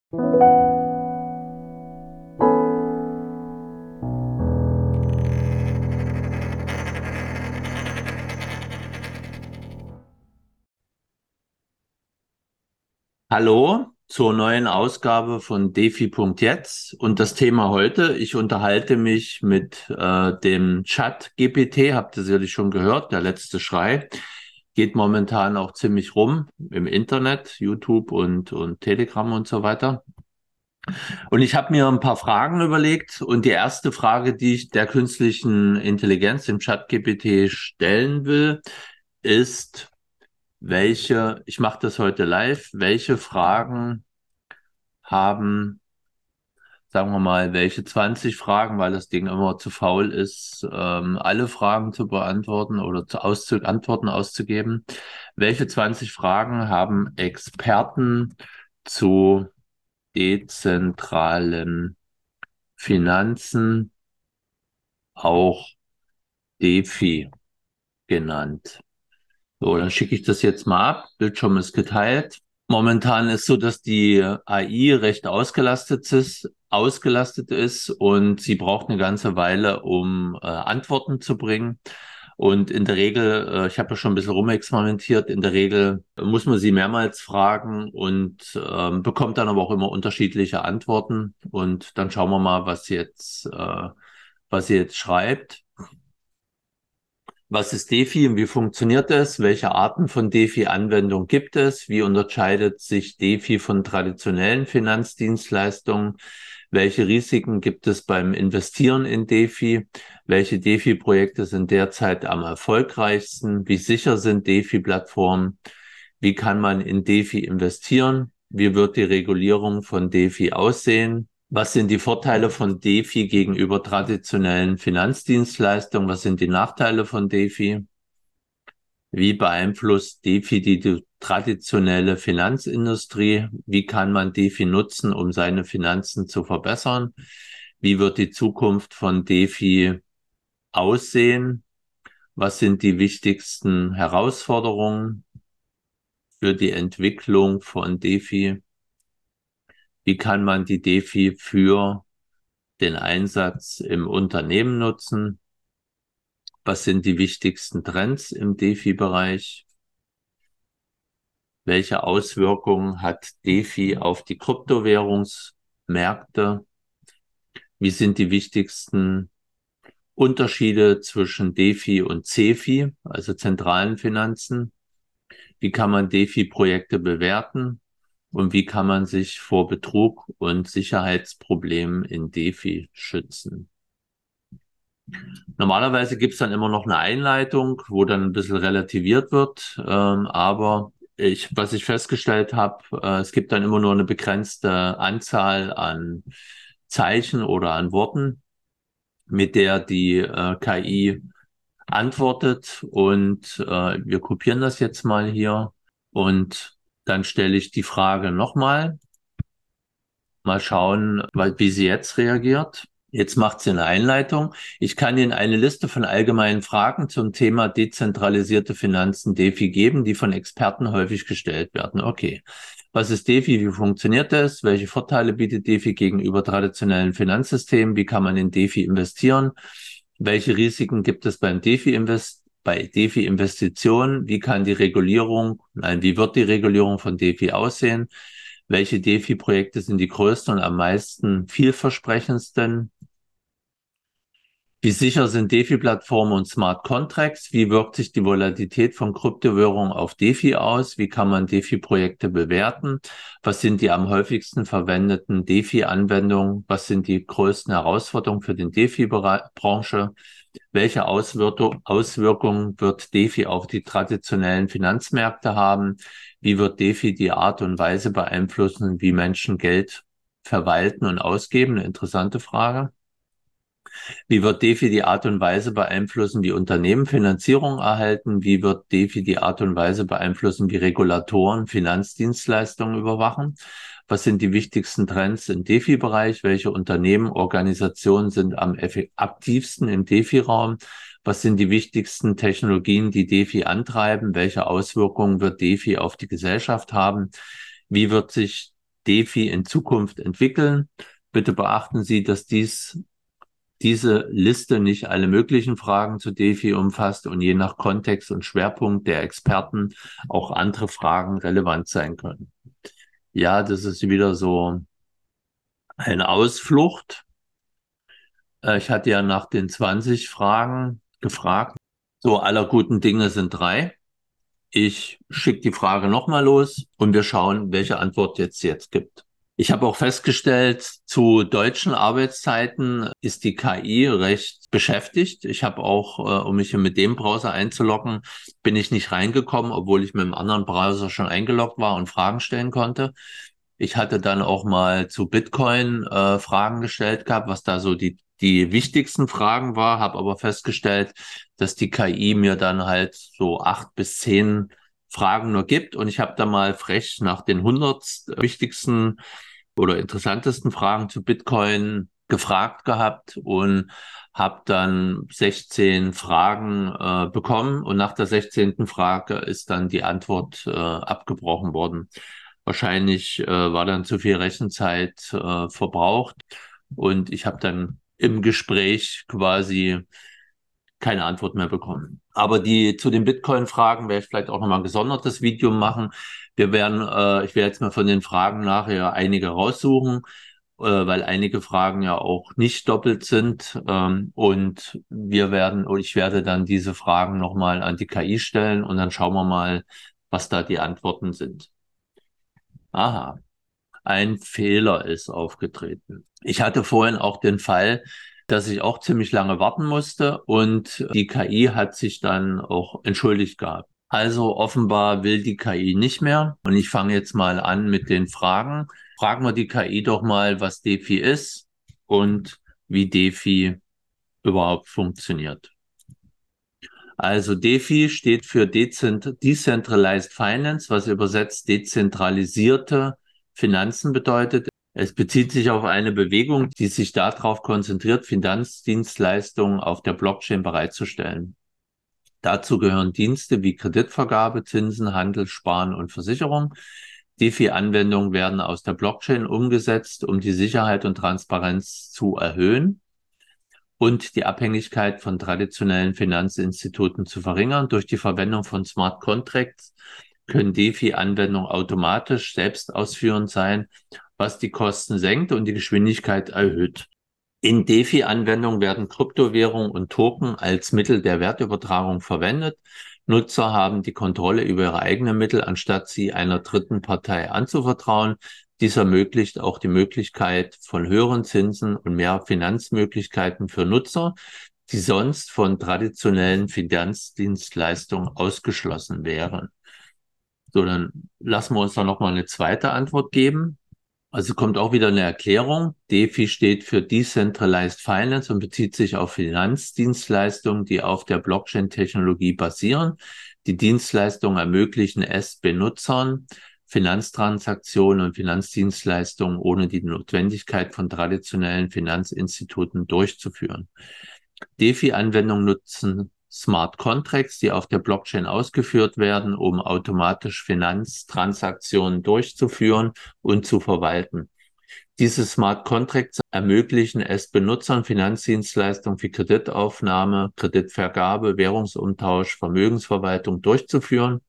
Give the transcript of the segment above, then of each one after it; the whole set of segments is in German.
Hallo zur neuen Ausgabe von DeFi.jetzt und das Thema heute, ich unterhalte mich mit dem Chat GPT, habt ihr sicherlich schon gehört, der letzte Schrei, geht momentan auch ziemlich rum im Internet, YouTube und Telegram und so weiter. Und ich habe mir ein paar Fragen überlegt und die erste Frage, die ich der künstlichen Intelligenz, dem Chat GPT, stellen will, ist, ich mache das heute live, welche Fragen haben, sagen wir mal, welche 20 Fragen, weil das Ding immer zu faul ist, alle Fragen zu beantworten oder Antworten auszugeben. Welche 20 Fragen haben Experten zu dezentralen Finanzen, auch DeFi genannt? So, dann schicke ich das jetzt mal ab. Bildschirm ist geteilt. Momentan ist so, dass die AI recht ausgelastet ist und sie braucht eine ganze Weile, um Antworten zu bringen. Und in der Regel, ich habe ja schon ein bisschen rumexperimentiert, in der Regel muss man sie mehrmals fragen und bekommt dann aber auch immer unterschiedliche Antworten. Und dann schauen wir mal, was sie jetzt schreibt. Was ist DeFi und wie funktioniert es? Welche Arten von DeFi-Anwendung gibt es? Wie unterscheidet sich DeFi von traditionellen Finanzdienstleistungen? Welche Risiken gibt es beim Investieren in DeFi? Welche DeFi-Projekte sind derzeit am erfolgreichsten? Wie sicher sind DeFi-Plattformen? Wie kann man in DeFi investieren? Wie wird die Regulierung von DeFi aussehen? Was sind die Vorteile von DeFi gegenüber traditionellen Finanzdienstleistungen? Was sind die Nachteile von DeFi? Wie beeinflusst DeFi die traditionelle Finanzindustrie? Wie kann man DeFi nutzen, um seine Finanzen zu verbessern? Wie wird die Zukunft von DeFi aussehen? Was sind die wichtigsten Herausforderungen für die Entwicklung von DeFi? Wie kann man die DeFi für den Einsatz im Unternehmen nutzen? Was sind die wichtigsten Trends im DeFi-Bereich? Welche Auswirkungen hat DeFi auf die Kryptowährungsmärkte? Wie sind die wichtigsten Unterschiede zwischen DeFi und CeFi, also zentralen Finanzen? Wie kann man DeFi-Projekte bewerten? Und wie kann man sich vor Betrug und Sicherheitsproblemen in DeFi schützen? Normalerweise gibt's dann immer noch eine Einleitung, wo dann ein bisschen relativiert wird. Aber was ich festgestellt habe, es gibt dann immer nur eine begrenzte Anzahl an Zeichen oder an Worten, mit der die KI antwortet. Und wir kopieren das jetzt mal hier. Und dann stelle ich die Frage nochmal. Mal schauen, wie sie jetzt reagiert. Jetzt macht sie eine Einleitung. Ich kann Ihnen eine Liste von allgemeinen Fragen zum Thema dezentralisierte Finanzen DeFi geben, die von Experten häufig gestellt werden. Okay. Was ist DeFi? Wie funktioniert es? Welche Vorteile bietet DeFi gegenüber traditionellen Finanzsystemen? Wie kann man in DeFi investieren? Welche Risiken gibt es bei DeFi-Investitionen? Wie wird die Regulierung von DeFi aussehen? Welche DeFi-Projekte sind die größten und am meisten vielversprechendsten? Wie sicher sind DeFi-Plattformen und Smart Contracts? Wie wirkt sich die Volatilität von Kryptowährungen auf DeFi aus? Wie kann man DeFi-Projekte bewerten? Was sind die am häufigsten verwendeten DeFi-Anwendungen? Was sind die größten Herausforderungen für den DeFi-Branche? Welche Auswirkungen wird DeFi auf die traditionellen Finanzmärkte haben? Wie wird DeFi die Art und Weise beeinflussen, wie Menschen Geld verwalten und ausgeben? Eine interessante Frage. Wie wird DeFi die Art und Weise beeinflussen, wie Unternehmen Finanzierung erhalten? Wie wird DeFi die Art und Weise beeinflussen, wie Regulatoren Finanzdienstleistungen überwachen? Was sind die wichtigsten Trends im DeFi-Bereich? Welche Unternehmen, Organisationen sind am aktivsten im DeFi-Raum? Was sind die wichtigsten Technologien, die DeFi antreiben? Welche Auswirkungen wird DeFi auf die Gesellschaft haben? Wie wird sich DeFi in Zukunft entwickeln. Bitte beachten Sie, dass diese Liste nicht alle möglichen Fragen zu DeFi umfasst und je nach Kontext und Schwerpunkt der Experten auch andere Fragen relevant sein können. Ja, das ist wieder so eine Ausflucht. Ich hatte ja nach den 20 Fragen gefragt. So, aller guten Dinge sind drei. Ich schicke die Frage nochmal los und wir schauen, welche Antwort jetzt gibt. Ich habe auch festgestellt, zu deutschen Arbeitszeiten ist die KI recht beschäftigt. Ich habe auch, um mich mit dem Browser einzuloggen, bin ich nicht reingekommen, obwohl ich mit einem anderen Browser schon eingeloggt war und Fragen stellen konnte. Ich hatte dann auch mal zu Bitcoin Fragen gestellt gehabt, was da so die wichtigsten Fragen war, habe aber festgestellt, dass die KI mir dann halt so 8 bis 10 Fragen nur gibt und ich habe da mal frech nach den 100 wichtigsten oder interessantesten Fragen zu Bitcoin gefragt gehabt und habe dann 16 Fragen bekommen und nach der 16. Frage ist dann die Antwort abgebrochen worden. Wahrscheinlich war dann zu viel Rechenzeit verbraucht und ich habe dann im Gespräch quasi keine Antwort mehr bekommen. Aber die zu den Bitcoin-Fragen werde ich vielleicht auch nochmal ein gesondertes Video machen. Ich werde jetzt mal von den Fragen nachher einige raussuchen, weil einige Fragen ja auch nicht doppelt sind. Und ich werde dann diese Fragen nochmal an die KI stellen und dann schauen wir mal, was da die Antworten sind. Aha. Ein Fehler ist aufgetreten. Ich hatte vorhin auch den Fall, dass ich auch ziemlich lange warten musste und die KI hat sich dann auch entschuldigt gehabt. Also offenbar will die KI nicht mehr und ich fange jetzt mal an mit den Fragen. Fragen wir die KI doch mal, was DeFi ist und wie DeFi überhaupt funktioniert. Also DeFi steht für Decentralized Finance, was übersetzt dezentralisierte Finanzen bedeutet. Es bezieht sich auf eine Bewegung, die sich darauf konzentriert, Finanzdienstleistungen auf der Blockchain bereitzustellen. Dazu gehören Dienste wie Kreditvergabe, Zinsen, Handel, Sparen und Versicherung. DeFi-Anwendungen werden aus der Blockchain umgesetzt, um die Sicherheit und Transparenz zu erhöhen und die Abhängigkeit von traditionellen Finanzinstituten zu verringern. Durch die Verwendung von Smart Contracts können DeFi-Anwendungen automatisch selbstausführend sein, was die Kosten senkt und die Geschwindigkeit erhöht. In DeFi-Anwendungen werden Kryptowährungen und Token als Mittel der Wertübertragung verwendet. Nutzer haben die Kontrolle über ihre eigenen Mittel, anstatt sie einer dritten Partei anzuvertrauen. Dies ermöglicht auch die Möglichkeit von höheren Zinsen und mehr Finanzmöglichkeiten für Nutzer, die sonst von traditionellen Finanzdienstleistungen ausgeschlossen wären. So, dann lassen wir uns da nochmal eine zweite Antwort geben. Also kommt auch wieder eine Erklärung. DeFi steht für Decentralized Finance und bezieht sich auf Finanzdienstleistungen, die auf der Blockchain-Technologie basieren. Die Dienstleistungen ermöglichen es Benutzern, Finanztransaktionen und Finanzdienstleistungen ohne die Notwendigkeit von traditionellen Finanzinstituten durchzuführen. DeFi-Anwendungen nutzen Smart Contracts, die auf der Blockchain ausgeführt werden, um automatisch Finanztransaktionen durchzuführen und zu verwalten. Diese Smart Contracts ermöglichen es Benutzern, Finanzdienstleistungen wie Kreditaufnahme, Kreditvergabe, Währungsumtausch, Vermögensverwaltung durchzuführen,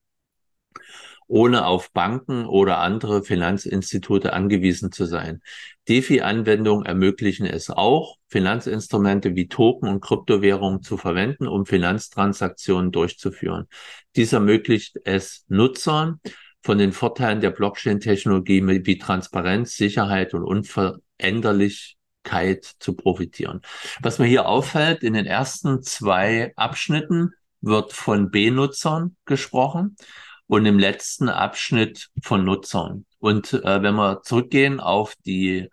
ohne auf Banken oder andere Finanzinstitute angewiesen zu sein. DeFi-Anwendungen ermöglichen es auch, Finanzinstrumente wie Token und Kryptowährungen zu verwenden, um Finanztransaktionen durchzuführen. Dies ermöglicht es Nutzern, von den Vorteilen der Blockchain-Technologie wie Transparenz, Sicherheit und Unveränderlichkeit zu profitieren. Was mir hier auffällt, in den ersten 2 Abschnitten wird von Benutzern gesprochen und im letzten Abschnitt von Nutzern. Und wenn wir zurückgehen auf die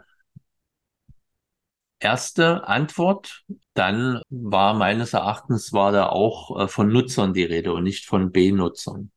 erste Antwort, dann war meines Erachtens da auch von Nutzern die Rede und nicht von Benutzern.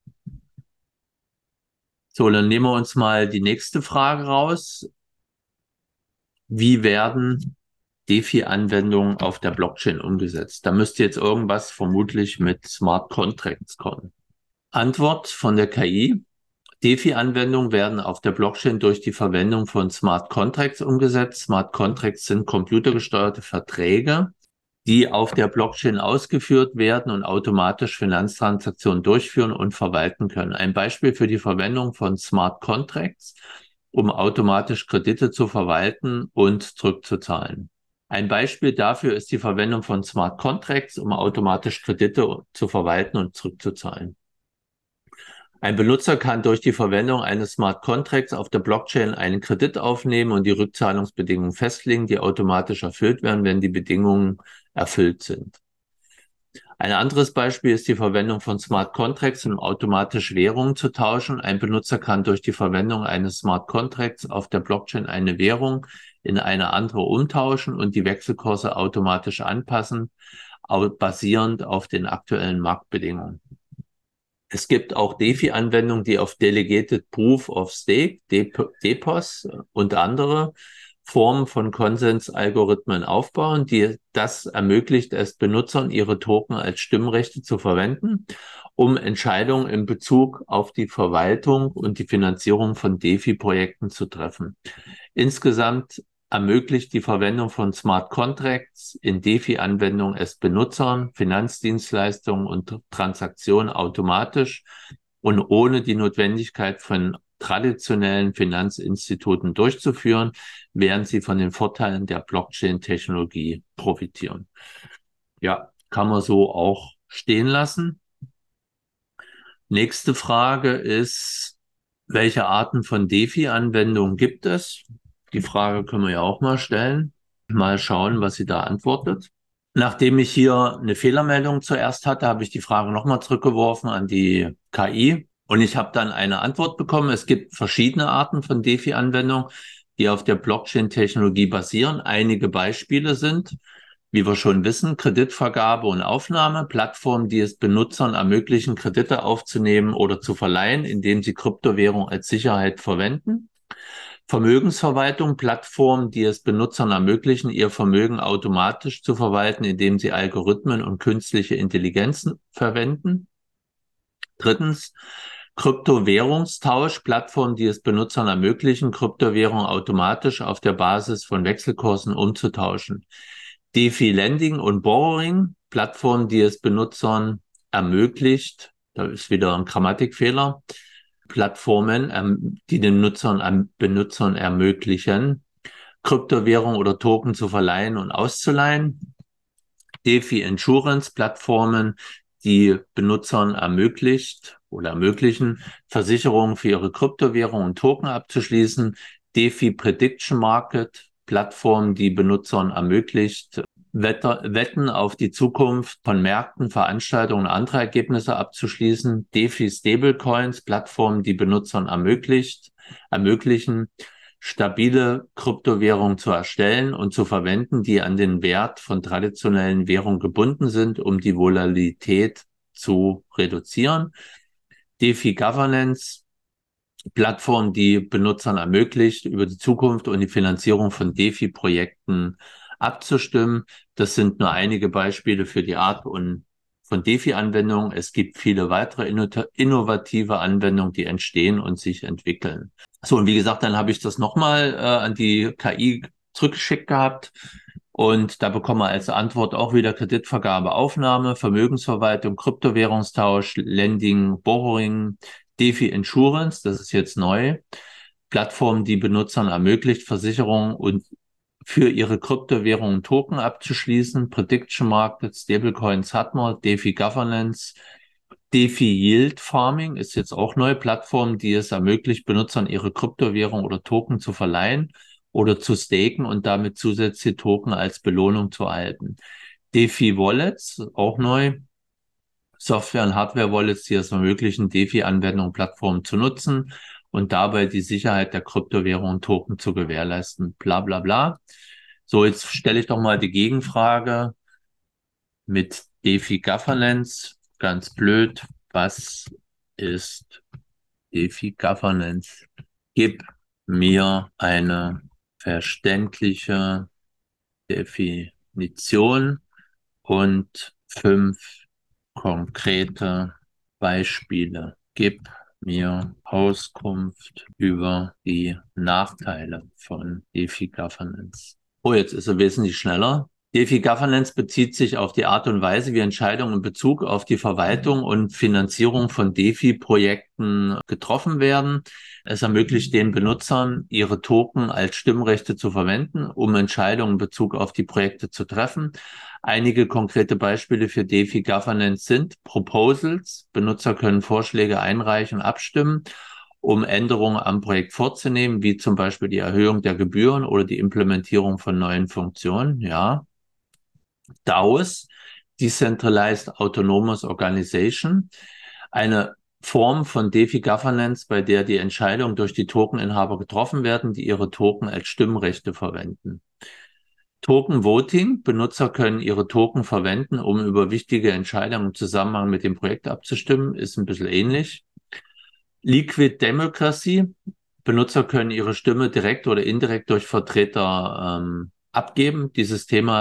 So, dann nehmen wir uns mal die nächste Frage raus. Wie werden DeFi-Anwendungen auf der Blockchain umgesetzt? Da müsste jetzt irgendwas vermutlich mit Smart Contracts kommen. Antwort von der KI. DeFi-Anwendungen werden auf der Blockchain durch die Verwendung von Smart Contracts umgesetzt. Smart Contracts sind computergesteuerte Verträge, die auf der Blockchain ausgeführt werden und automatisch Finanztransaktionen durchführen und verwalten können. Ein Beispiel für die Verwendung von Smart Contracts, um automatisch Kredite zu verwalten und zurückzuzahlen. Ein Beispiel dafür ist die Verwendung von Smart Contracts, um automatisch Kredite zu verwalten und zurückzuzahlen. Ein Benutzer kann durch die Verwendung eines Smart Contracts auf der Blockchain einen Kredit aufnehmen und die Rückzahlungsbedingungen festlegen, die automatisch erfüllt werden, wenn die Bedingungen erfüllt sind. Ein anderes Beispiel ist die Verwendung von Smart Contracts, um automatisch Währungen zu tauschen. Ein Benutzer kann durch die Verwendung eines Smart Contracts auf der Blockchain eine Währung in eine andere umtauschen und die Wechselkurse automatisch anpassen, basierend auf den aktuellen Marktbedingungen. Es gibt auch DeFi-Anwendungen, die auf Delegated Proof of Stake, DPoS und andere Formen von Konsensalgorithmen aufbauen, die das ermöglicht es Benutzern, ihre Token als Stimmrechte zu verwenden, um Entscheidungen in Bezug auf die Verwaltung und die Finanzierung von DeFi-Projekten zu treffen. Insgesamt ermöglicht die Verwendung von Smart Contracts in DeFi-Anwendungen es Benutzern, Finanzdienstleistungen und Transaktionen automatisch und ohne die Notwendigkeit von traditionellen Finanzinstituten durchzuführen, während sie von den Vorteilen der Blockchain-Technologie profitieren. Ja, kann man so auch stehen lassen. Nächste Frage ist, welche Arten von DeFi-Anwendungen gibt es? Die Frage können wir ja auch mal stellen. Mal schauen, was sie da antwortet. Nachdem ich hier eine Fehlermeldung zuerst hatte, habe ich die Frage nochmal zurückgeworfen an die KI und ich habe dann eine Antwort bekommen. Es gibt verschiedene Arten von DeFi-Anwendungen, die auf der Blockchain-Technologie basieren. Einige Beispiele sind, wie wir schon wissen, Kreditvergabe und Aufnahme, Plattformen, die es Benutzern ermöglichen, Kredite aufzunehmen oder zu verleihen, indem sie Kryptowährung als Sicherheit verwenden. Vermögensverwaltung, Plattformen, die es Benutzern ermöglichen, ihr Vermögen automatisch zu verwalten, indem sie Algorithmen und künstliche Intelligenzen verwenden. Drittens, Kryptowährungstausch, Plattformen, die es Benutzern ermöglichen, Kryptowährungen automatisch auf der Basis von Wechselkursen umzutauschen. DeFi Lending und Borrowing, Plattformen, die es Benutzern ermöglicht, da ist wieder ein Grammatikfehler, Plattformen, die den Benutzern ermöglichen, Kryptowährungen oder Token zu verleihen und auszuleihen. DeFi Insurance, Plattformen, die Benutzern ermöglicht oder ermöglichen, Versicherungen für ihre Kryptowährungen und Token abzuschließen. DeFi Prediction Market, Plattformen, die Benutzern ermöglicht, Wetten auf die Zukunft von Märkten, Veranstaltungen und andere Ergebnisse abzuschließen. DeFi Stablecoins, Plattformen, die Benutzern ermöglichen, stabile Kryptowährungen zu erstellen und zu verwenden, die an den Wert von traditionellen Währungen gebunden sind, um die Volatilität zu reduzieren. DeFi Governance, Plattform, die Benutzern ermöglicht, über die Zukunft und die Finanzierung von DeFi-Projekten abzustimmen. Das sind nur einige Beispiele für die Art und von DeFi-Anwendungen. Es gibt viele weitere innovative Anwendungen, die entstehen und sich entwickeln. So, und wie gesagt, dann habe ich das nochmal an die KI zurückgeschickt gehabt. Und da bekommen wir als Antwort auch wieder Kreditvergabe, Aufnahme, Vermögensverwaltung, Kryptowährungstausch, Lending, Borrowing, DeFi Insurance, das ist jetzt neu. Plattform, die Benutzern ermöglicht, Versicherungen und für ihre Kryptowährungen Token abzuschließen. Prediction Market, Stablecoins hat man, DeFi Governance, DeFi Yield Farming ist jetzt auch neue Plattform, die es ermöglicht, Benutzern ihre Kryptowährung oder Token zu verleihen oder zu staken und damit zusätzliche Token als Belohnung zu erhalten. DeFi Wallets, auch neu. Software- und Hardware-Wallets, die es ermöglichen, DeFi-Anwendungen, Plattformen zu nutzen und dabei die Sicherheit der Kryptowährung und Token zu gewährleisten. Bla bla bla. So, jetzt stelle ich doch mal die Gegenfrage mit DeFi Governance. Ganz blöd. Was ist DeFi Governance? Gib mir eine verständliche Definition und 5 konkrete Beispiele. Gib mir Auskunft über die Nachteile von DeFi Governance. Oh, jetzt ist er wesentlich schneller. DeFi Governance bezieht sich auf die Art und Weise, wie Entscheidungen in Bezug auf die Verwaltung und Finanzierung von DeFi-Projekten getroffen werden. Es ermöglicht den Benutzern, ihre Token als Stimmrechte zu verwenden, um Entscheidungen in Bezug auf die Projekte zu treffen. Einige konkrete Beispiele für DeFi Governance sind Proposals. Benutzer können Vorschläge einreichen, abstimmen, um Änderungen am Projekt vorzunehmen, wie zum Beispiel die Erhöhung der Gebühren oder die Implementierung von neuen Funktionen. Ja. DAOs, Decentralized Autonomous Organization, eine Form von DeFi Governance, bei der die Entscheidungen durch die Tokeninhaber getroffen werden, die ihre Token als Stimmrechte verwenden. Token Voting. Benutzer können ihre Token verwenden, um über wichtige Entscheidungen im Zusammenhang mit dem Projekt abzustimmen. Ist ein bisschen ähnlich. Liquid Democracy. Benutzer können ihre Stimme direkt oder indirekt durch Vertreter abgeben. Dieses Thema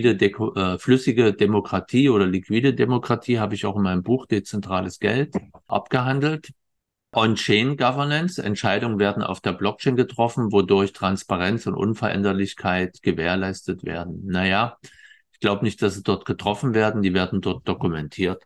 flüssige Demokratie oder liquide Demokratie habe ich auch in meinem Buch Dezentrales Geld abgehandelt. On-Chain Governance. Entscheidungen werden auf der Blockchain getroffen, wodurch Transparenz und Unveränderlichkeit gewährleistet werden. Naja, ich glaube nicht, dass sie dort getroffen werden, die werden dort dokumentiert.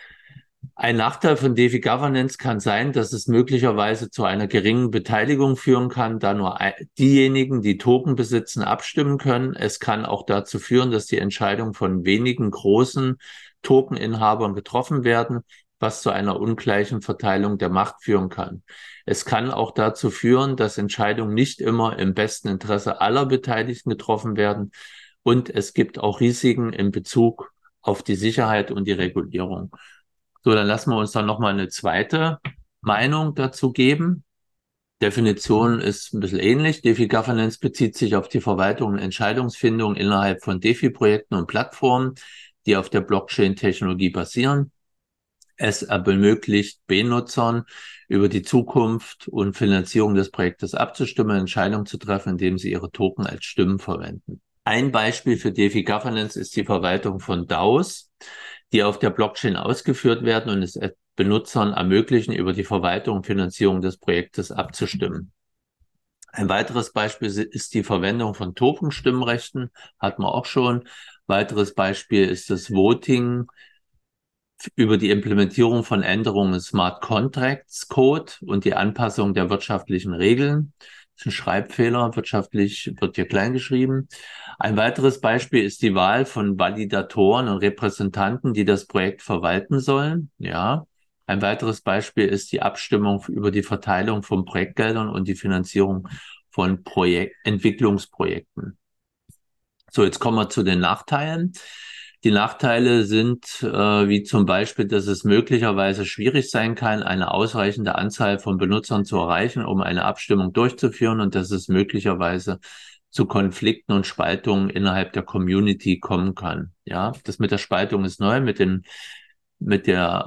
Ein Nachteil von DeFi Governance kann sein, dass es möglicherweise zu einer geringen Beteiligung führen kann, da nur diejenigen, die Token besitzen, abstimmen können. Es kann auch dazu führen, dass die Entscheidungen von wenigen großen Tokeninhabern getroffen werden, was zu einer ungleichen Verteilung der Macht führen kann. Es kann auch dazu führen, dass Entscheidungen nicht immer im besten Interesse aller Beteiligten getroffen werden. Und es gibt auch Risiken in Bezug auf die Sicherheit und die Regulierung. So, dann lassen wir uns dann nochmal eine zweite Meinung dazu geben. Definition ist ein bisschen ähnlich. DeFi Governance bezieht sich auf die Verwaltung und Entscheidungsfindung innerhalb von DeFi-Projekten und Plattformen, die auf der Blockchain-Technologie basieren. Es ermöglicht Benutzern, über die Zukunft und Finanzierung des Projektes abzustimmen, Entscheidungen zu treffen, indem sie ihre Token als Stimmen verwenden. Ein Beispiel für DeFi Governance ist die Verwaltung von DAOs, die auf der Blockchain ausgeführt werden und es Benutzern ermöglichen, über die Verwaltung und Finanzierung des Projektes abzustimmen. Ein weiteres Beispiel ist die Verwendung von Token-Stimmrechten, hatten wir auch schon. Weiteres Beispiel ist das Voting über die Implementierung von Änderungen im Smart Contracts Code und die Anpassung der wirtschaftlichen Regeln. Das ist ein Schreibfehler, wirtschaftlich wird hier klein geschrieben. Ein weiteres Beispiel ist die Wahl von Validatoren und Repräsentanten, die das Projekt verwalten sollen. Ja. Ein weiteres Beispiel ist die Abstimmung über die Verteilung von Projektgeldern und die Finanzierung von Entwicklungsprojekten. So, jetzt kommen wir zu den Nachteilen. Die Nachteile sind wie zum Beispiel, dass es möglicherweise schwierig sein kann, eine ausreichende Anzahl von Benutzern zu erreichen, um eine Abstimmung durchzuführen und dass es möglicherweise zu Konflikten und Spaltungen innerhalb der Community kommen kann. Ja, das mit der Spaltung ist neu, mit der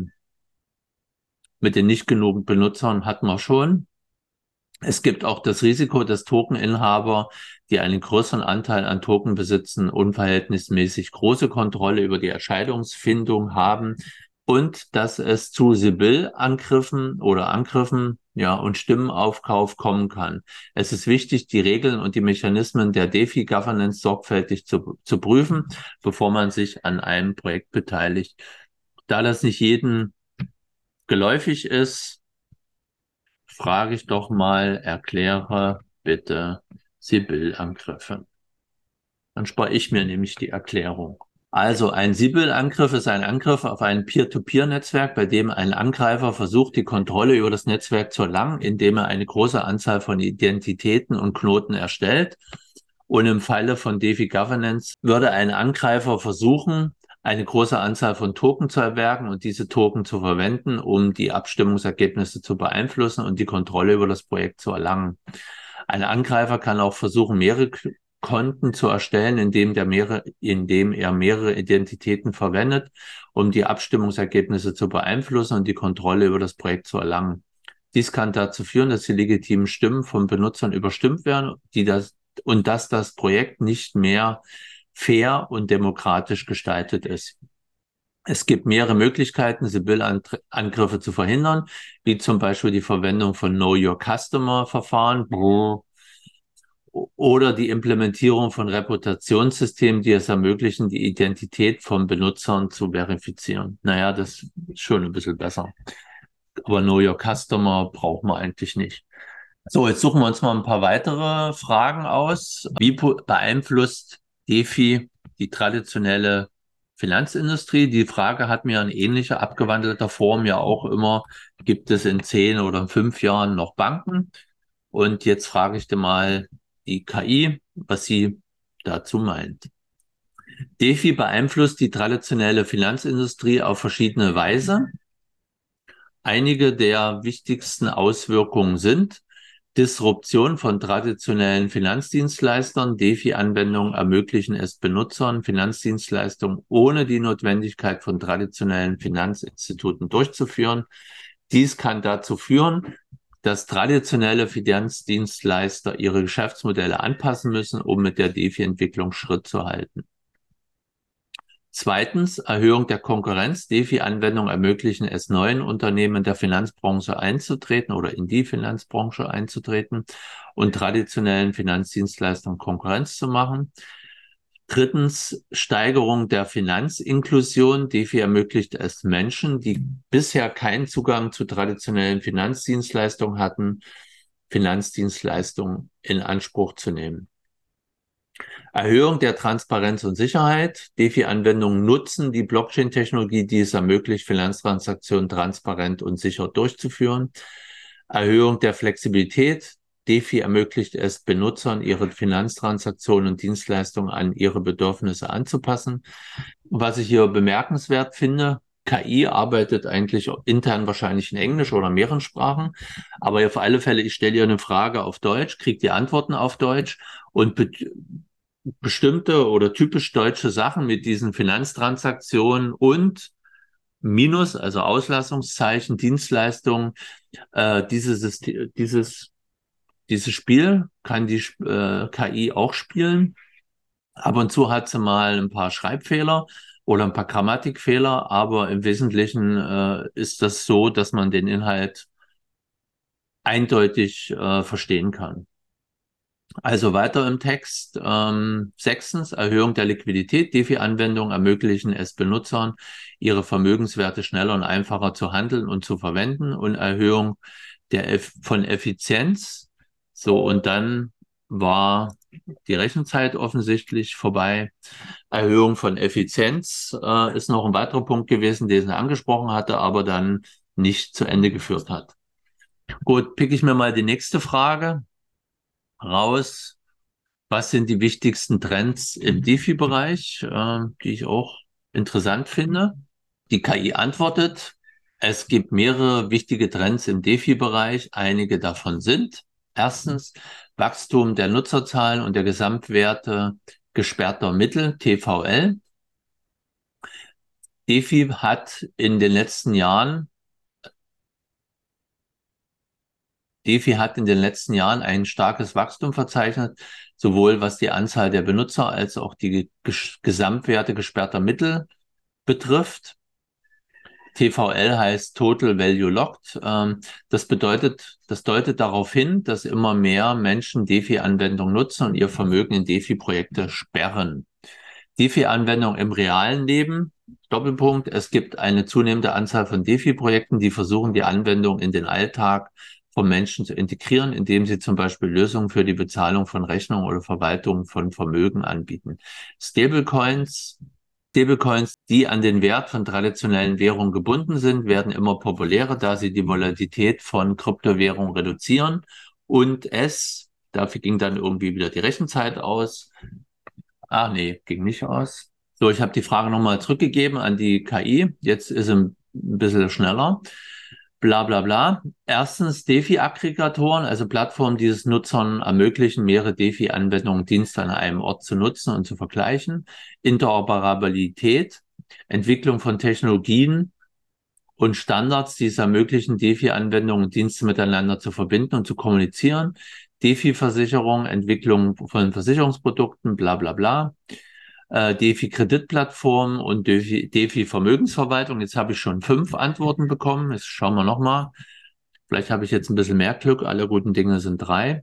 mit den nicht genug Benutzern hatten wir schon. Es gibt auch das Risiko, dass Tokeninhaber, die einen größeren Anteil an Token besitzen, unverhältnismäßig große Kontrolle über die Entscheidungsfindung haben und dass es zu Sibyl-Angriffen oder Angriffen, ja, und Stimmenaufkauf kommen kann. Es ist wichtig, die Regeln und die Mechanismen der DeFi-Governance sorgfältig zu prüfen, bevor man sich an einem Projekt beteiligt. Da das nicht jedem geläufig ist, frage ich doch mal, erkläre bitte Sibyl-Angriffe. Dann spare ich mir nämlich die Erklärung. Also ein Sibyl-Angriff ist ein Angriff auf ein Peer-to-Peer-Netzwerk, bei dem ein Angreifer versucht, die Kontrolle über das Netzwerk zu erlangen, indem er eine große Anzahl von Identitäten und Knoten erstellt. Und im Falle von DeFi Governance würde ein Angreifer versuchen, eine große Anzahl von Token zu erwerben und diese Token zu verwenden, um die Abstimmungsergebnisse zu beeinflussen und die Kontrolle über das Projekt zu erlangen. Ein Angreifer kann auch versuchen, mehrere Konten zu erstellen, indem er mehrere Identitäten verwendet, um die Abstimmungsergebnisse zu beeinflussen und die Kontrolle über das Projekt zu erlangen. Dies kann dazu führen, dass die legitimen Stimmen von Benutzern überstimmt werden, dass das Projekt nicht mehr fair und demokratisch gestaltet ist. Es gibt mehrere Möglichkeiten, Sybil-Angriffe zu verhindern, wie zum Beispiel die Verwendung von Know Your Customer-Verfahren oder die Implementierung von Reputationssystemen, die es ermöglichen, die Identität von Benutzern zu verifizieren. Naja, das ist schon ein bisschen besser. Aber Know Your Customer braucht man eigentlich nicht. So, jetzt suchen wir uns mal ein paar weitere Fragen aus. Wie beeinflusst DeFi die traditionelle Finanzindustrie? Die Frage hat mir in ähnlicher abgewandelter Form ja auch immer, gibt es in 10 oder in 5 Jahren noch Banken? Und jetzt frage ich dir mal die KI, was sie dazu meint. DeFi beeinflusst die traditionelle Finanzindustrie auf verschiedene Weise. Einige der wichtigsten Auswirkungen sind Disruption von traditionellen Finanzdienstleistern. DeFi-Anwendungen ermöglichen es Benutzern, Finanzdienstleistungen ohne die Notwendigkeit von traditionellen Finanzinstituten durchzuführen. Dies kann dazu führen, dass traditionelle Finanzdienstleister ihre Geschäftsmodelle anpassen müssen, um mit der DeFi-Entwicklung Schritt zu halten. Zweitens, Erhöhung der Konkurrenz. DeFi-Anwendungen ermöglichen es neuen Unternehmen der Finanzbranche einzutreten oder in die Finanzbranche einzutreten und traditionellen Finanzdienstleistern Konkurrenz zu machen. Drittens, Steigerung der Finanzinklusion. DeFi ermöglicht es Menschen, die bisher keinen Zugang zu traditionellen Finanzdienstleistungen hatten, Finanzdienstleistungen in Anspruch zu nehmen. Erhöhung der Transparenz und Sicherheit. DeFi-Anwendungen nutzen die Blockchain-Technologie, die es ermöglicht, Finanztransaktionen transparent und sicher durchzuführen. Erhöhung der Flexibilität. DeFi ermöglicht es Benutzern, ihre Finanztransaktionen und Dienstleistungen an ihre Bedürfnisse anzupassen. Was ich hier bemerkenswert finde, KI arbeitet eigentlich intern wahrscheinlich in Englisch oder mehreren Sprachen, aber auf alle Fälle, ich stelle ihr eine Frage auf Deutsch, kriege die Antworten auf Deutsch und bestimmte oder typisch deutsche Sachen mit diesen Finanztransaktionen und Minus, also Auslassungszeichen, Dienstleistungen, dieses Spiel kann die KI auch spielen. Ab und zu hat sie mal ein paar Schreibfehler oder ein paar Grammatikfehler, aber im Wesentlichen ist das so, dass man den Inhalt eindeutig verstehen kann. Also weiter im Text. Sechstens, Erhöhung der Liquidität. DeFi-Anwendungen ermöglichen es Benutzern, ihre Vermögenswerte schneller und einfacher zu handeln und zu verwenden und Erhöhung von Effizienz. So, und dann war die Rechenzeit offensichtlich vorbei. Erhöhung von Effizienz ist noch ein weiterer Punkt gewesen, den er angesprochen hatte, aber dann nicht zu Ende geführt hat. Gut, pick ich mir mal die nächste Frage raus. Was sind die wichtigsten Trends im DeFi-Bereich, die ich auch interessant finde? Die KI antwortet, es gibt mehrere wichtige Trends im DeFi-Bereich. Einige davon sind erstens Wachstum der Nutzerzahlen und der Gesamtwerte gesperrter Mittel, TVL. DeFi hat in den letzten Jahren ein starkes Wachstum verzeichnet, sowohl was die Anzahl der Benutzer als auch die Gesamtwerte gesperrter Mittel betrifft. TVL heißt Total Value Locked. Das deutet darauf hin, dass immer mehr Menschen DeFi-Anwendungen nutzen und ihr Vermögen in DeFi-Projekte sperren. DeFi-Anwendungen im realen Leben, Doppelpunkt, es gibt eine zunehmende Anzahl von DeFi-Projekten, die versuchen, die Anwendung in den Alltag von Menschen zu integrieren, indem sie zum Beispiel Lösungen für die Bezahlung von Rechnungen oder Verwaltung von Vermögen anbieten. Stablecoins, die an den Wert von traditionellen Währungen gebunden sind, werden immer populärer, da sie die Volatilität von Kryptowährungen reduzieren und dafür ging dann irgendwie wieder die Rechenzeit aus. Ah, nee, ging nicht aus. So, ich habe die Frage nochmal zurückgegeben an die KI. Jetzt ist sie ein bisschen schneller. Bla bla bla. Erstens DeFi-Aggregatoren, also Plattformen, die es Nutzern ermöglichen, mehrere DeFi-Anwendungen, Dienste an einem Ort zu nutzen und zu vergleichen. Interoperabilität, Entwicklung von Technologien und Standards, die es ermöglichen, DeFi-Anwendungen und Dienste miteinander zu verbinden und zu kommunizieren. DeFi-Versicherung, Entwicklung von Versicherungsprodukten, bla bla bla. DeFi Kreditplattform und DeFi Vermögensverwaltung. Jetzt habe ich schon 5 Antworten bekommen. Jetzt schauen wir nochmal. Vielleicht habe ich jetzt ein bisschen mehr Glück. Alle guten Dinge sind 3.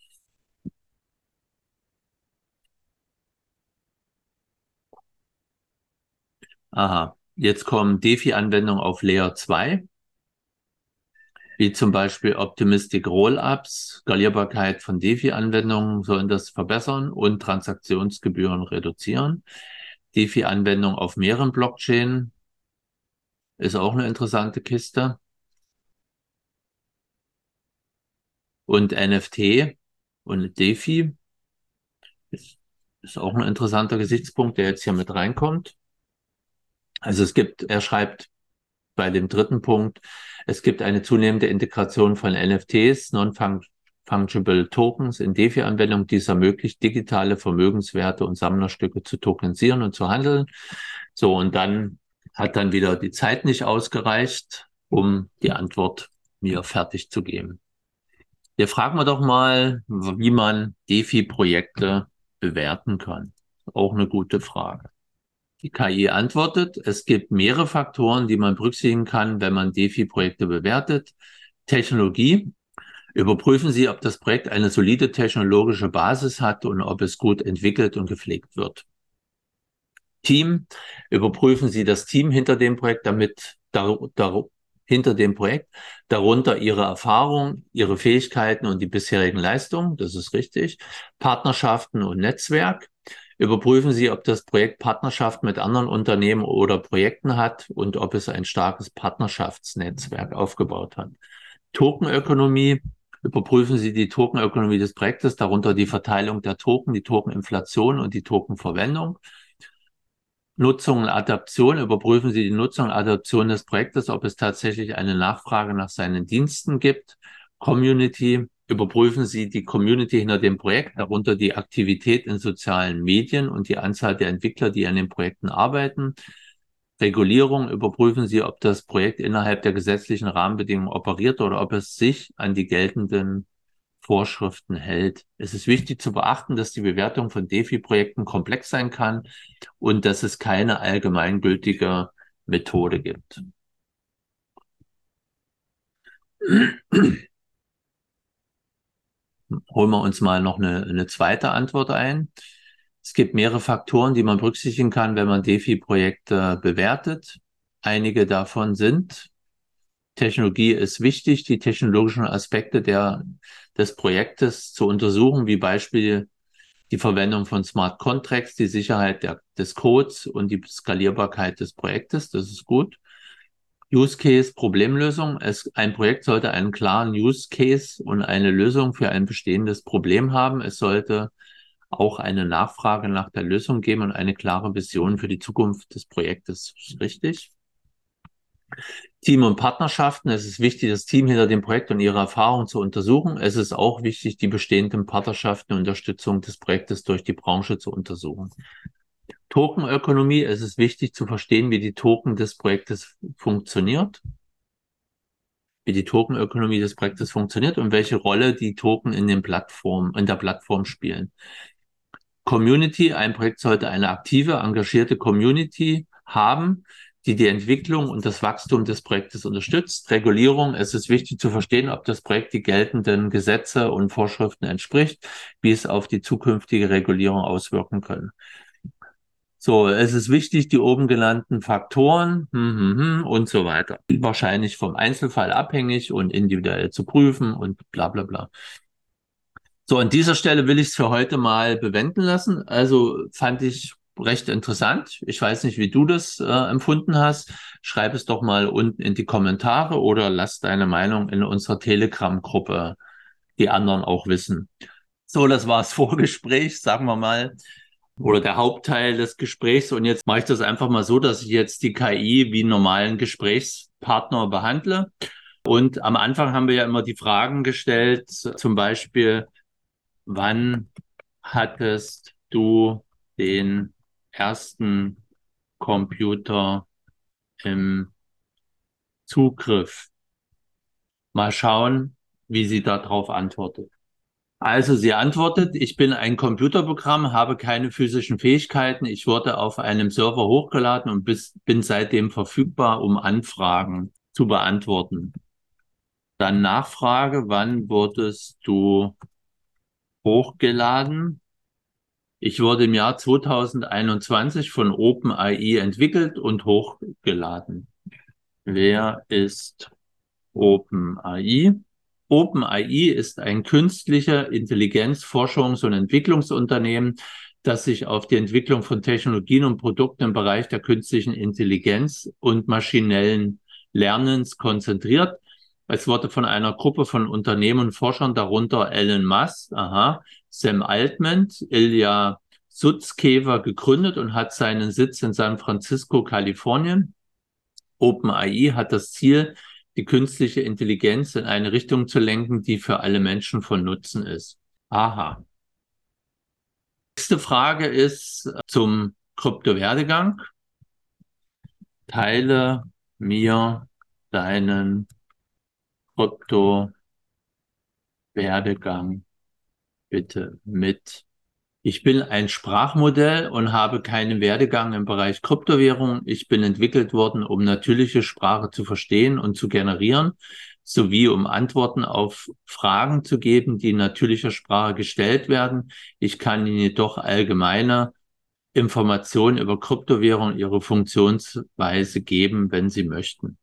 Aha. Jetzt kommen DeFi-Anwendungen auf Layer 2, wie zum Beispiel Optimistic Rollups. Skalierbarkeit von DeFi-Anwendungen sollen das verbessern und Transaktionsgebühren reduzieren. DeFi-Anwendung auf mehreren Blockchains ist auch eine interessante Kiste. Und NFT und DeFi ist, ist auch ein interessanter Gesichtspunkt, der jetzt hier mit reinkommt. Also er schreibt bei dem dritten Punkt, es gibt eine zunehmende Integration von NFTs, Non-Fungible Tokens in DeFi-Anwendungen, die es ermöglicht, digitale Vermögenswerte und Sammlerstücke zu tokenisieren und zu handeln. So, und dann hat dann wieder die Zeit nicht ausgereicht, um die Antwort mir fertig zu geben. Ja, fragen wir doch mal, wie man DeFi-Projekte bewerten kann. Auch eine gute Frage. Die KI antwortet, es gibt mehrere Faktoren, die man berücksichtigen kann, wenn man DeFi-Projekte bewertet. Technologie. Überprüfen Sie, ob das Projekt eine solide technologische Basis hat und ob es gut entwickelt und gepflegt wird. Team. Überprüfen Sie das Team hinter dem Projekt, hinter dem Projekt, darunter Ihre Erfahrung, Ihre Fähigkeiten und die bisherigen Leistungen, das ist richtig. Partnerschaften und Netzwerk. Überprüfen Sie, ob das Projekt Partnerschaften mit anderen Unternehmen oder Projekten hat und ob es ein starkes Partnerschaftsnetzwerk aufgebaut hat. Tokenökonomie. Überprüfen Sie die Tokenökonomie des Projektes, darunter die Verteilung der Token, die Tokeninflation und die Tokenverwendung. Nutzung und Adaption. Überprüfen Sie die Nutzung und Adaption des Projektes, ob es tatsächlich eine Nachfrage nach seinen Diensten gibt. Community. Überprüfen Sie die Community hinter dem Projekt, darunter die Aktivität in sozialen Medien und die Anzahl der Entwickler, die an den Projekten arbeiten. Regulierung. Überprüfen Sie, ob das Projekt innerhalb der gesetzlichen Rahmenbedingungen operiert oder ob es sich an die geltenden Vorschriften hält. Es ist wichtig zu beachten, dass die Bewertung von DeFi-Projekten komplex sein kann und dass es keine allgemeingültige Methode gibt. Holen wir uns mal noch eine zweite Antwort ein. Es gibt mehrere Faktoren, die man berücksichtigen kann, wenn man DeFi-Projekte bewertet. Einige davon sind: Technologie ist wichtig, die technologischen Aspekte des Projektes zu untersuchen, wie Beispiel die Verwendung von Smart Contracts, die Sicherheit des Codes und die Skalierbarkeit des Projektes. Das ist gut. Use Case, Problemlösung. Ein Projekt sollte einen klaren Use Case und eine Lösung für ein bestehendes Problem haben. Es sollte auch eine Nachfrage nach der Lösung geben und eine klare Vision für die Zukunft des Projektes. Richtig. Team und Partnerschaften. Es ist wichtig, das Team hinter dem Projekt und ihre Erfahrungen zu untersuchen. Es ist auch wichtig, die bestehenden Partnerschaften und Unterstützung des Projektes durch die Branche zu untersuchen. Tokenökonomie. Es ist wichtig zu verstehen, wie die Token des Projektes funktioniert, wie die Tokenökonomie des Projektes funktioniert und welche Rolle die Token in der Plattform spielen. Community. Ein Projekt sollte eine aktive, engagierte Community haben, die die Entwicklung und das Wachstum des Projektes unterstützt. Regulierung. Es ist wichtig zu verstehen, ob das Projekt die geltenden Gesetze und Vorschriften entspricht, wie es auf die zukünftige Regulierung auswirken können. So, es ist wichtig, die oben genannten Faktoren und so weiter. Wahrscheinlich vom Einzelfall abhängig und individuell zu prüfen und bla bla bla. So, an dieser Stelle will ich es für heute mal bewenden lassen. Also fand ich recht interessant. Ich weiß nicht, wie du das empfunden hast. Schreib es doch mal unten in die Kommentare oder lass deine Meinung in unserer Telegram-Gruppe die anderen auch wissen. So, das war das Vorgespräch, sagen wir mal, oder der Hauptteil des Gesprächs. Und jetzt mache ich das einfach mal so, dass ich jetzt die KI wie einen normalen Gesprächspartner behandle. Und am Anfang haben wir ja immer die Fragen gestellt, zum Beispiel, wann hattest du den ersten Computer im Zugriff? Mal schauen, wie sie darauf antwortet. Also sie antwortet, ich bin ein Computerprogramm, habe keine physischen Fähigkeiten. Ich wurde auf einem Server hochgeladen und bin seitdem verfügbar, um Anfragen zu beantworten. Dann Nachfrage, wann wurdest du hochgeladen? Ich wurde im Jahr 2021 von OpenAI entwickelt und hochgeladen. Wer ist OpenAI? OpenAI ist ein künstlicher Intelligenzforschungs- und Entwicklungsunternehmen, das sich auf die Entwicklung von Technologien und Produkten im Bereich der künstlichen Intelligenz und maschinellen Lernens konzentriert. Es wurde von einer Gruppe von Unternehmen und Forschern, darunter Elon Musk, Sam Altman, Ilya Sutskever, gegründet und hat seinen Sitz in San Francisco, Kalifornien. OpenAI hat das Ziel, die künstliche Intelligenz in eine Richtung zu lenken, die für alle Menschen von Nutzen ist. Aha. Nächste Frage ist zum Kryptowerdegang. Teile mir deinen Kryptowerdegang bitte mit. Ich bin ein Sprachmodell und habe keinen Werdegang im Bereich Kryptowährung. Ich bin entwickelt worden, um natürliche Sprache zu verstehen und zu generieren, sowie um Antworten auf Fragen zu geben, die in natürlicher Sprache gestellt werden. Ich kann Ihnen jedoch allgemeine Informationen über Kryptowährung und ihre Funktionsweise geben, wenn Sie möchten.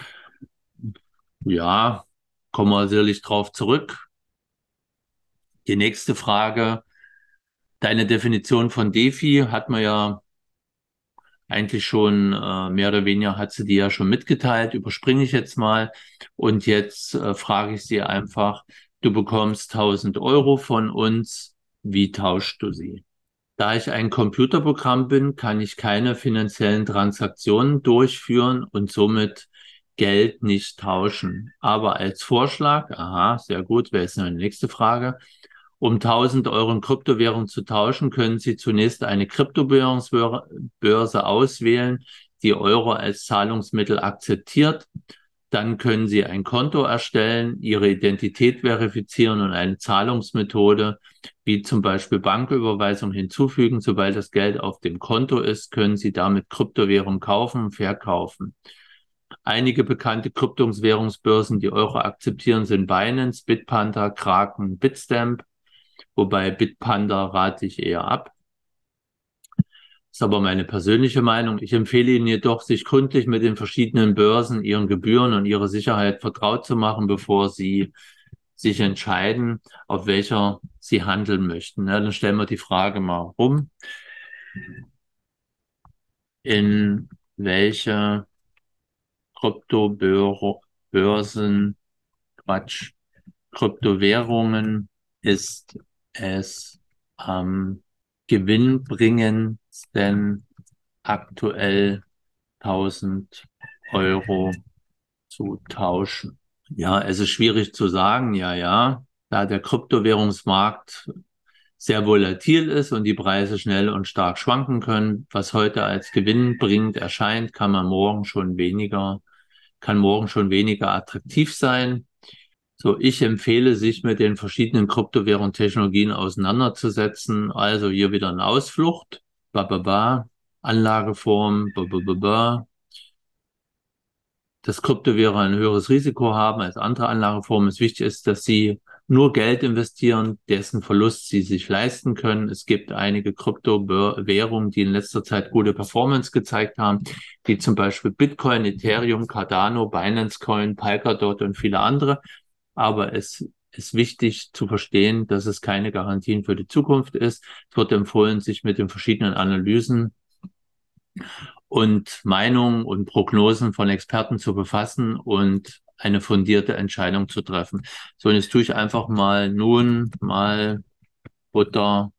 Ja, kommen wir sicherlich drauf zurück. Die nächste Frage. Deine Definition von DeFi hat man ja eigentlich schon mehr oder weniger hat sie die ja schon mitgeteilt, überspringe ich jetzt mal. Und jetzt frage ich sie einfach, du bekommst 1.000 € von uns, wie tauschst du sie? Da ich ein Computerprogramm bin, kann ich keine finanziellen Transaktionen durchführen und somit Geld nicht tauschen. Aber als Vorschlag, aha, sehr gut, wer ist denn die nächste Frage? Um 1.000 € in Kryptowährung zu tauschen, können Sie zunächst eine Kryptowährungsbörse auswählen, die Euro als Zahlungsmittel akzeptiert. Dann können Sie ein Konto erstellen, Ihre Identität verifizieren und eine Zahlungsmethode wie zum Beispiel Banküberweisung hinzufügen. Sobald das Geld auf dem Konto ist, können Sie damit Kryptowährung kaufen und verkaufen. Einige bekannte Kryptowährungsbörsen, die Euro akzeptieren, sind Binance, Bitpanda, Kraken, Bitstamp. Wobei Bitpanda rate ich eher ab. Ist aber meine persönliche Meinung. Ich empfehle Ihnen jedoch, sich gründlich mit den verschiedenen Börsen, ihren Gebühren und ihrer Sicherheit vertraut zu machen, bevor Sie sich entscheiden, auf welcher Sie handeln möchten. Ja, dann stellen wir die Frage mal rum. In welche Kryptobörsen, Quatsch, Kryptowährungen ist es am gewinnbringendsten aktuell 1.000 € zu tauschen? Ja, es ist schwierig zu sagen, ja, da der Kryptowährungsmarkt sehr volatil ist und die Preise schnell und stark schwanken können. Was heute als gewinnbringend erscheint, kann morgen schon weniger attraktiv sein. So, ich empfehle, sich mit den verschiedenen Kryptowährungen Technologien auseinanderzusetzen. Also hier wieder eine Ausflucht, Anlageform, dass Kryptowährungen ein höheres Risiko haben als andere Anlageformen. Es wichtig ist, dass sie nur Geld investieren, dessen Verlust sie sich leisten können. Es gibt einige Kryptowährungen, die in letzter Zeit gute Performance gezeigt haben, wie zum Beispiel Bitcoin, Ethereum, Cardano, Binance Coin, Polkadot und viele andere. Aber es ist wichtig zu verstehen, dass es keine Garantien für die Zukunft ist. Es wird empfohlen, sich mit den verschiedenen Analysen und Meinungen und Prognosen von Experten zu befassen und eine fundierte Entscheidung zu treffen. So, und jetzt tue ich einfach mal Butter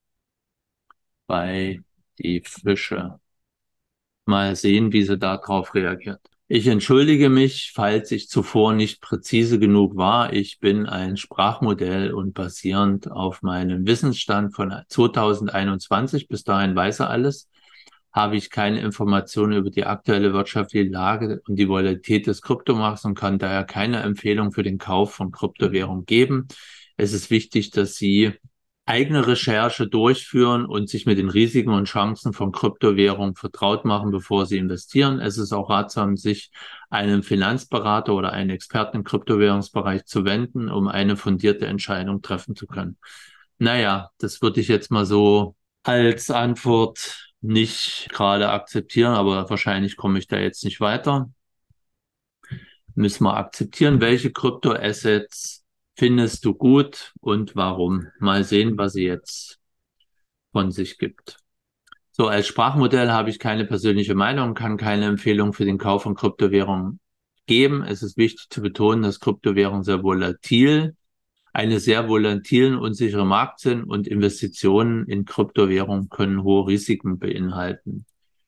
bei die Fische. Mal sehen, wie sie darauf reagiert. Ich entschuldige mich, falls ich zuvor nicht präzise genug war. Ich bin ein Sprachmodell und basierend auf meinem Wissensstand von 2021, bis dahin weiß er alles, habe ich keine Informationen über die aktuelle wirtschaftliche Lage und die Volatilität des Kryptomarkts und kann daher keine Empfehlung für den Kauf von Kryptowährung geben. Es ist wichtig, dass Sie eigene Recherche durchführen und sich mit den Risiken und Chancen von Kryptowährungen vertraut machen, bevor Sie investieren. Es ist auch ratsam, sich einem Finanzberater oder einen Experten im Kryptowährungsbereich zu wenden, um eine fundierte Entscheidung treffen zu können. Naja, das würde ich jetzt mal so als Antwort nicht gerade akzeptieren, aber wahrscheinlich komme ich da jetzt nicht weiter. Müssen wir akzeptieren. Welche Kryptoassets findest du gut und warum? Mal sehen, was sie jetzt von sich gibt. So, als Sprachmodell habe ich keine persönliche Meinung, kann keine Empfehlung für den Kauf von Kryptowährungen geben. Es ist wichtig zu betonen, dass Kryptowährungen eine sehr volatilen, unsichere Markt sind und Investitionen in Kryptowährungen können hohe Risiken beinhalten.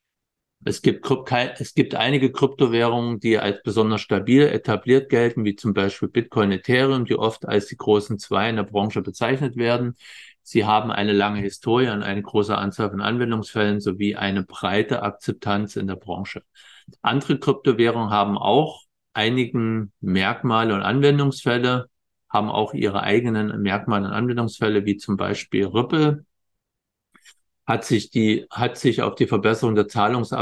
Es gibt einige Kryptowährungen, die als besonders stabil etabliert gelten, wie zum Beispiel Bitcoin, Ethereum, die oft als die großen zwei in der Branche bezeichnet werden. Sie haben eine lange Historie und eine große Anzahl von Anwendungsfällen sowie eine breite Akzeptanz in der Branche. Andere Kryptowährungen haben auch einigen Merkmale und Anwendungsfälle, haben auch ihre eigenen Merkmale und Anwendungsfälle, wie zum Beispiel Ripple hat sich auf die Verbesserung der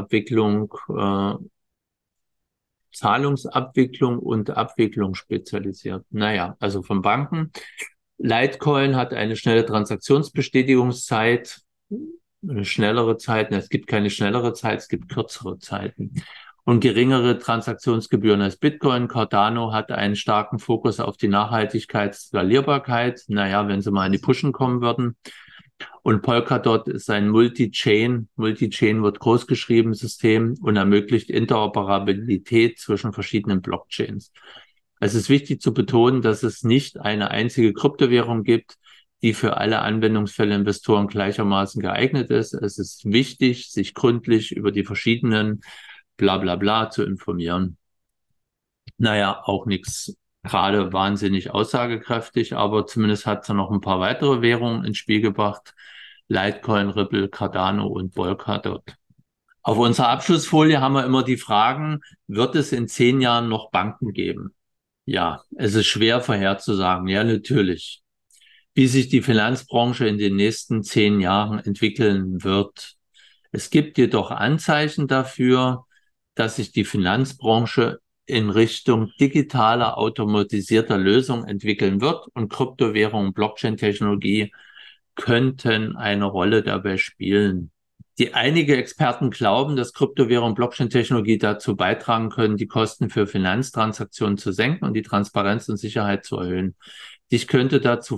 Zahlungsabwicklung und Abwicklung spezialisiert. Naja, also von Banken. Litecoin hat eine schnelle Transaktionsbestätigungszeit, eine schnellere Zeit. Es gibt keine schnellere Zeit, es gibt kürzere Zeiten. Und geringere Transaktionsgebühren als Bitcoin. Cardano hat einen starken Fokus auf die Nachhaltigkeit, Skalierbarkeit. Naja, wenn sie mal in die Pushen kommen würden. Und Polkadot ist ein Multi-Chain wird großgeschrieben System und ermöglicht Interoperabilität zwischen verschiedenen Blockchains. Es ist wichtig zu betonen, dass es nicht eine einzige Kryptowährung gibt, die für alle Anwendungsfälle Investoren gleichermaßen geeignet ist. Es ist wichtig, sich gründlich über die verschiedenen bla bla bla zu informieren. Naja, auch nichts gerade wahnsinnig aussagekräftig, aber zumindest hat sie noch ein paar weitere Währungen ins Spiel gebracht. Litecoin, Ripple, Cardano und Polkadot. Auf unserer Abschlussfolie haben wir immer die Fragen, wird es in 10 Jahren noch Banken geben? Ja, es ist schwer vorherzusagen. Ja, natürlich. Wie sich die Finanzbranche in den nächsten 10 Jahren entwickeln wird. Es gibt jedoch Anzeichen dafür, dass sich die Finanzbranche in Richtung digitaler, automatisierter Lösungen entwickeln wird und Kryptowährungen und Blockchain-Technologie könnten eine Rolle dabei spielen. Einige Experten glauben, dass Kryptowährung und Blockchain-Technologie dazu beitragen können, die Kosten für Finanztransaktionen zu senken und die Transparenz und Sicherheit zu erhöhen. Dies könnte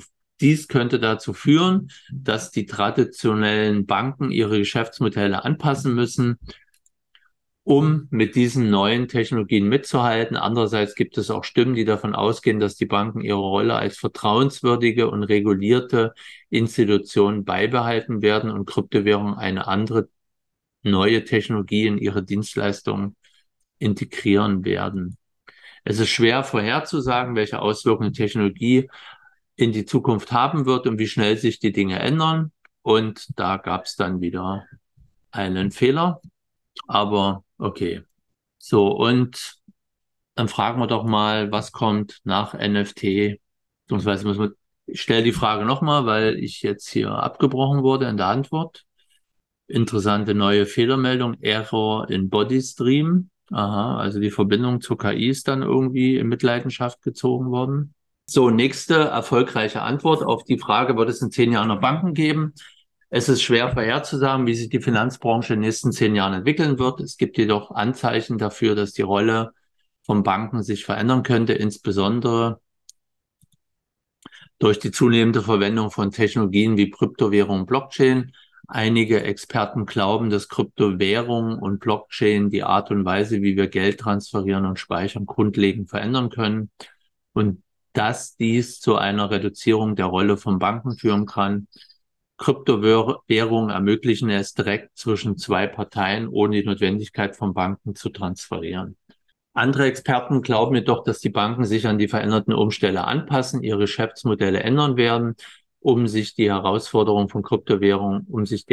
dazu führen, dass die traditionellen Banken ihre Geschäftsmodelle anpassen müssen, um mit diesen neuen Technologien mitzuhalten. Andererseits gibt es auch Stimmen, die davon ausgehen, dass die Banken ihre Rolle als vertrauenswürdige und regulierte Institutionen beibehalten werden und Kryptowährungen eine andere neue Technologie in ihre Dienstleistungen integrieren werden. Es ist schwer vorherzusagen, welche Auswirkungen Technologie in die Zukunft haben wird und wie schnell sich die Dinge ändern. Und da gab es dann wieder einen Fehler. Aber okay. So, und dann fragen wir doch mal, was kommt nach NFT? Beziehungsweise ich stelle die Frage nochmal, weil ich jetzt hier abgebrochen wurde in der Antwort. Interessante neue Fehlermeldung, Error in Bodystream. Aha, also die Verbindung zur KI ist dann irgendwie in Mitleidenschaft gezogen worden. So, nächste erfolgreiche Antwort auf die Frage, wird es in 10 Jahren noch Banken geben? Es ist schwer vorherzusagen, wie sich die Finanzbranche in den nächsten 10 Jahren entwickeln wird. Es gibt jedoch Anzeichen dafür, dass die Rolle von Banken sich verändern könnte, insbesondere durch die zunehmende Verwendung von Technologien wie Kryptowährung und Blockchain. Einige Experten glauben, dass Kryptowährungen und Blockchain die Art und Weise, wie wir Geld transferieren und speichern, grundlegend verändern können und dass dies zu einer Reduzierung der Rolle von Banken führen kann. Kryptowährungen ermöglichen es direkt zwischen zwei Parteien, ohne die Notwendigkeit von Banken zu transferieren. Andere Experten glauben jedoch, dass die Banken sich an die veränderten Umstände anpassen, ihre Geschäftsmodelle ändern werden, um sich den Herausforderungen von Kryptowährungen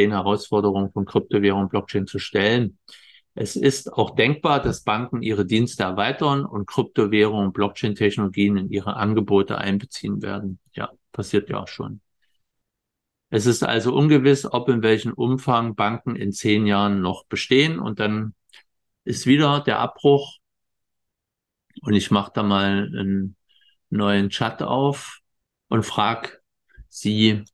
und Blockchain zu stellen. Es ist auch denkbar, dass Banken ihre Dienste erweitern und Kryptowährungen und Blockchain-Technologien in ihre Angebote einbeziehen werden. Ja, Passiert ja auch schon. Es ist also ungewiss, ob in welchem Umfang Banken in 10 Jahren noch bestehen. Und dann ist wieder der Abbruch und ich mache da mal einen neuen Chat auf und frage Sie,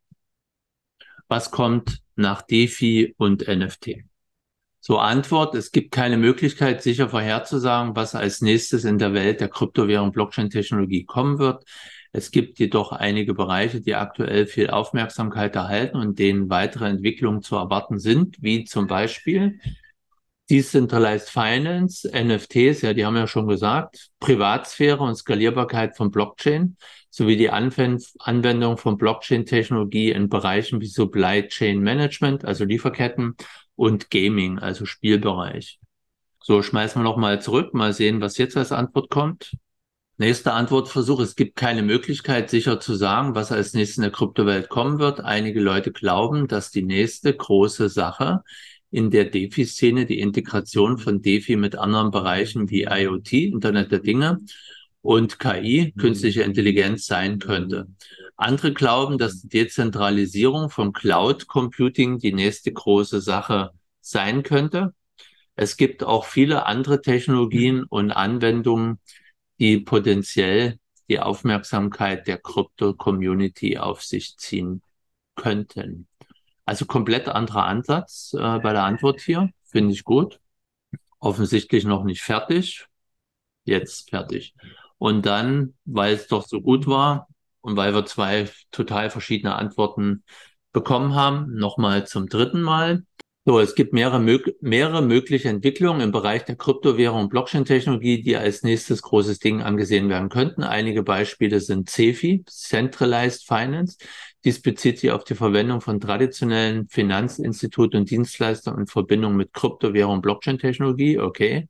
was kommt nach DeFi und NFT? So, Antwort: Es gibt keine Möglichkeit, sicher vorherzusagen, was als nächstes in der Welt der Kryptowährung Blockchain-Technologie kommen wird. Es gibt jedoch einige Bereiche, die aktuell viel Aufmerksamkeit erhalten und denen weitere Entwicklungen zu erwarten sind, wie zum Beispiel Decentralized Finance, NFTs, ja, die haben ja schon gesagt, Privatsphäre und Skalierbarkeit von Blockchain sowie die Anwendung von Blockchain-Technologie in Bereichen wie Supply Chain Management, also Lieferketten, und Gaming, also Spielbereich. So, schmeißen wir noch mal zurück, mal sehen, was jetzt als Antwort kommt. Nächster Antwortversuch: Es gibt keine Möglichkeit, sicher zu sagen, was als nächstes in der Kryptowelt kommen wird. Einige Leute glauben, dass die nächste große Sache in der DeFi-Szene die Integration von DeFi mit anderen Bereichen wie IoT, Internet der Dinge, und KI, künstliche Intelligenz, sein könnte. Andere glauben, dass die Dezentralisierung von Cloud Computing die nächste große Sache sein könnte. Es gibt auch viele andere Technologien und Anwendungen, die potenziell die Aufmerksamkeit der Krypto-Community auf sich ziehen könnten. Also komplett anderer Ansatz bei der Antwort hier, finde ich gut. Offensichtlich noch nicht fertig, jetzt fertig. Und dann, weil es doch so gut war und weil wir zwei total verschiedene Antworten bekommen haben, nochmal zum dritten Mal. So, es gibt mehrere mögliche Entwicklungen im Bereich der Kryptowährung und Blockchain-Technologie, die als nächstes großes Ding angesehen werden könnten. Einige Beispiele sind CeFi, Centralized Finance. Dies bezieht sich auf die Verwendung von traditionellen Finanzinstituten und Dienstleistern in Verbindung mit Kryptowährung und Blockchain-Technologie. Okay.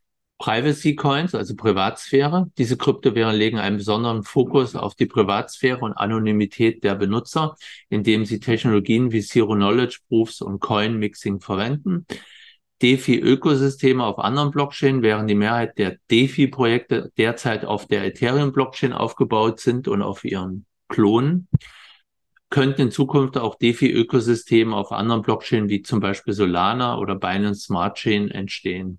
Privacy Coins, also Privatsphäre. Diese Kryptowährungen legen einen besonderen Fokus auf die Privatsphäre und Anonymität der Benutzer, indem sie Technologien wie Zero Knowledge Proofs und Coin Mixing verwenden. DeFi-Ökosysteme auf anderen Blockchain, während die Mehrheit der DeFi-Projekte derzeit auf der Ethereum-Blockchain aufgebaut sind und auf ihren Klonen, könnten in Zukunft auch DeFi-Ökosysteme auf anderen Blockchain wie zum Beispiel Solana oder Binance Smart Chain entstehen.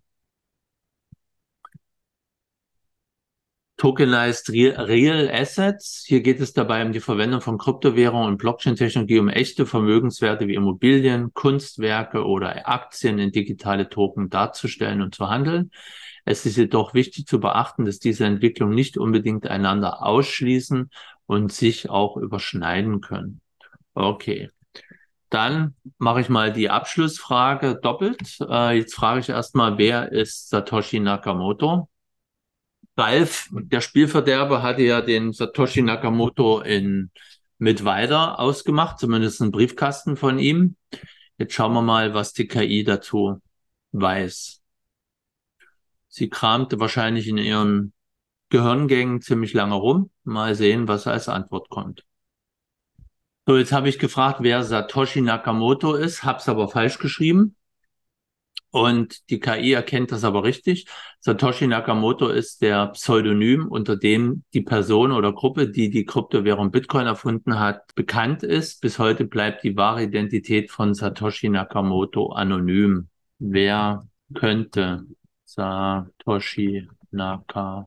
Tokenized Real Assets. Hier geht es dabei um die Verwendung von Kryptowährungen und Blockchain-Technologie, um echte Vermögenswerte wie Immobilien, Kunstwerke oder Aktien in digitale Token darzustellen und zu handeln. Es ist jedoch wichtig zu beachten, dass diese Entwicklungen nicht unbedingt einander ausschließen und sich auch überschneiden können. Okay. Dann mache ich mal die Abschlussfrage doppelt. Jetzt frage ich erstmal, wer ist Satoshi Nakamoto? Ralf, der Spielverderber, hatte ja den Satoshi Nakamoto mit Weiter ausgemacht, zumindest einen Briefkasten von ihm. Jetzt schauen wir mal, was die KI dazu weiß. Sie kramte wahrscheinlich in ihren Gehirngängen ziemlich lange rum. Mal sehen, was als Antwort kommt. So, jetzt habe ich gefragt, wer Satoshi Nakamoto ist, habe es aber falsch geschrieben. Und die KI erkennt das aber richtig. Satoshi Nakamoto ist der Pseudonym, unter dem die Person oder Gruppe, die die Kryptowährung Bitcoin erfunden hat, bekannt ist. Bis heute bleibt die wahre Identität von Satoshi Nakamoto anonym. Wer könnte Satoshi Nakamoto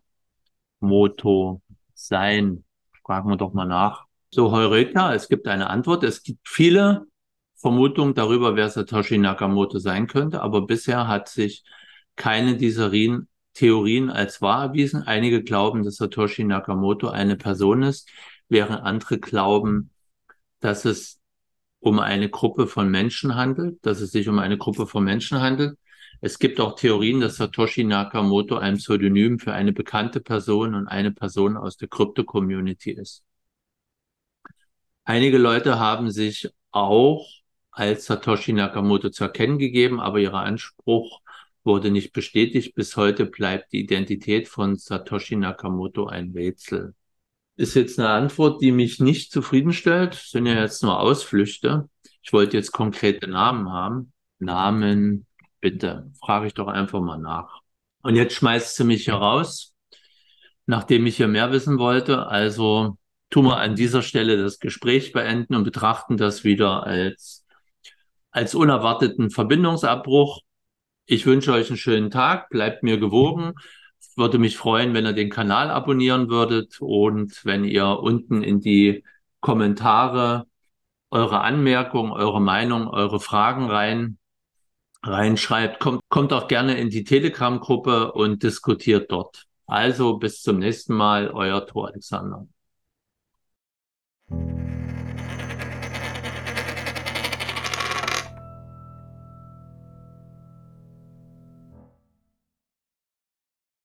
sein? Fragen wir doch mal nach. So, Heureka, es gibt eine Antwort. Es gibt viele Vermutung darüber, wer Satoshi Nakamoto sein könnte, aber bisher hat sich keine dieser Theorien als wahr erwiesen. Einige glauben, dass Satoshi Nakamoto eine Person ist, während andere glauben, dass es um eine Gruppe von Menschen handelt, dass es sich um eine Gruppe von Menschen handelt. Es gibt auch Theorien, dass Satoshi Nakamoto ein Pseudonym für eine bekannte Person und eine Person aus der Krypto-Community ist. Einige Leute haben sich auch als Satoshi Nakamoto zu erkennen gegeben, aber ihr Anspruch wurde nicht bestätigt. Bis heute bleibt die Identität von Satoshi Nakamoto ein Rätsel. Ist jetzt eine Antwort, die mich nicht zufriedenstellt. Das sind ja jetzt nur Ausflüchte. Ich wollte jetzt konkrete Namen haben. Namen, bitte. Frage ich doch einfach mal nach. Und jetzt schmeißt sie mich hier raus, nachdem ich hier mehr wissen wollte. Also tun wir an dieser Stelle das Gespräch beenden und betrachten das wieder als unerwarteten Verbindungsabbruch. Ich wünsche euch einen schönen Tag, bleibt mir gewogen. Würde mich freuen, wenn ihr den Kanal abonnieren würdet und wenn ihr unten in die Kommentare eure Anmerkungen, eure Meinung, eure Fragen reinschreibt. Kommt auch gerne in die Telegram-Gruppe und diskutiert dort. Also bis zum nächsten Mal, euer Tor Alexander.